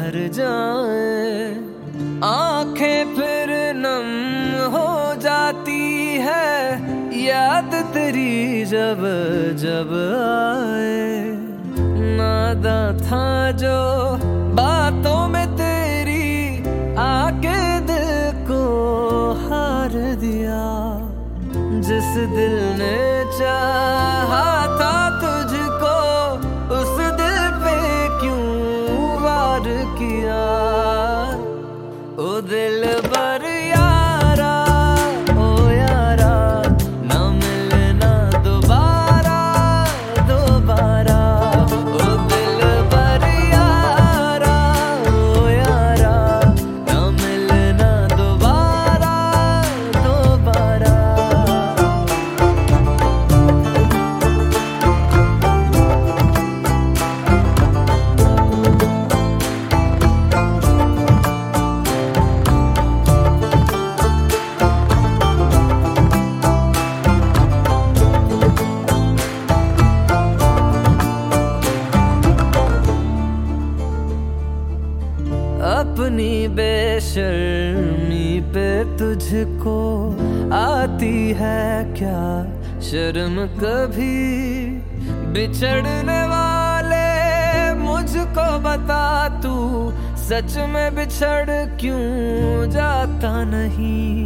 भर जाए, आंखें फिर नम हो जाती है, याद तेरी जब जब आए। नादा था जो बातों में तेरी, आके दिल को हार दिया। जिस दिल ने चाहा था तुझको, उस दिल पे क्यों वार किया। ओ दिल बर यारा, ओ यारा, ना मिलना दोबारा दोबारा। ओ दिल बर यारा, ओ यारा, ना मिलना दोबारा दोबारा। अपनी बेशर्मी पे तुझको आती है क्या शर्म कभी। बिछड़ने वाले मुझको बता तू, सच में बिछड़ क्यों जाता नहीं।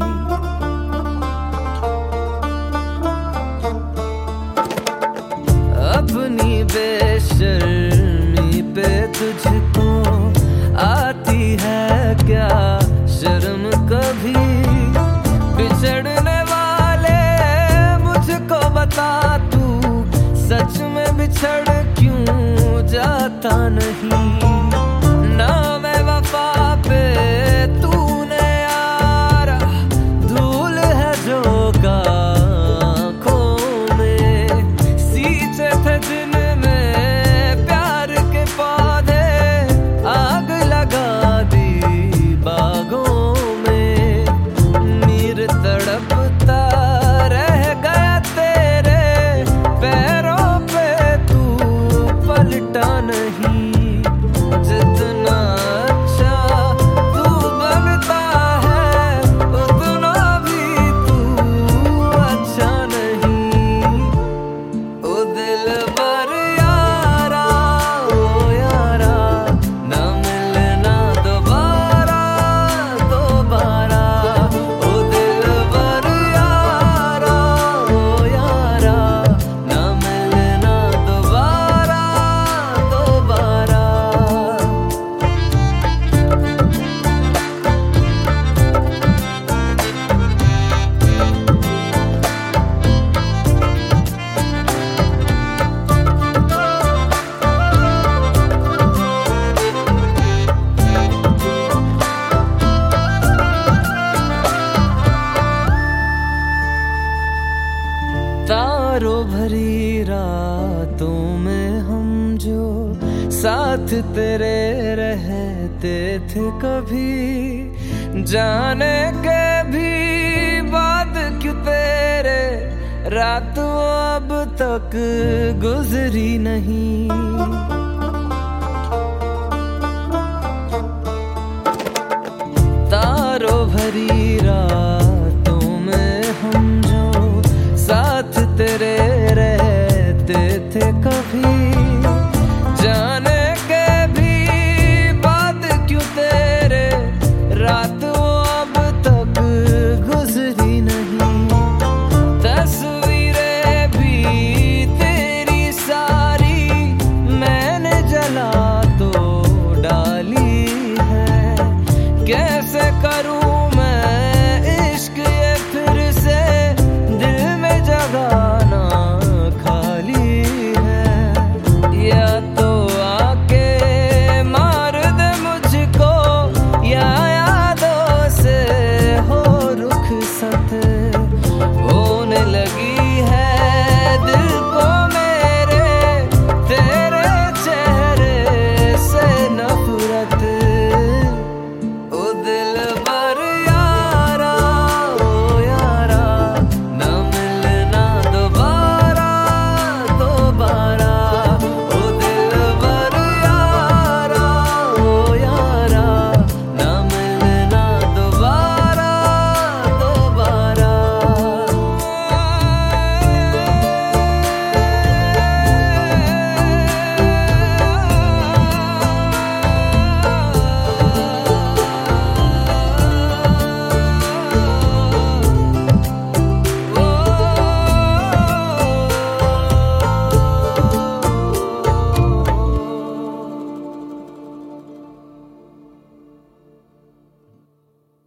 अपनी बेशर्मी पे तुझको आती है क्या शर्म कभी। बिछड़ने वाले मुझको बता तू, सच में बिछड़ क्यों जाता नहीं। ना मैं वफा पे तूने यारा, धूल है जो आँखों में। सींचे थे जिनमें प्यार के पौधे, आग लगा दी बागों में। नीर तड़पता रह गया तेरे पैरों पे, तू पलटा नहीं। जितना अच्छा तू बनता है, उतना भी तू अच्छा नहीं। ओ दिल बर यारा, ओ यारा, ना मिलना दोबारा दोबारा। ओ दिल बर यारा, ओ यारा, ना मिलना दोबारा दोबारा। तारों भरी रातों में हम जो साथ तेरे रहते थे कभी। जाने के भी बाद क्यों तेरे रात अब तक गुजरी नहीं।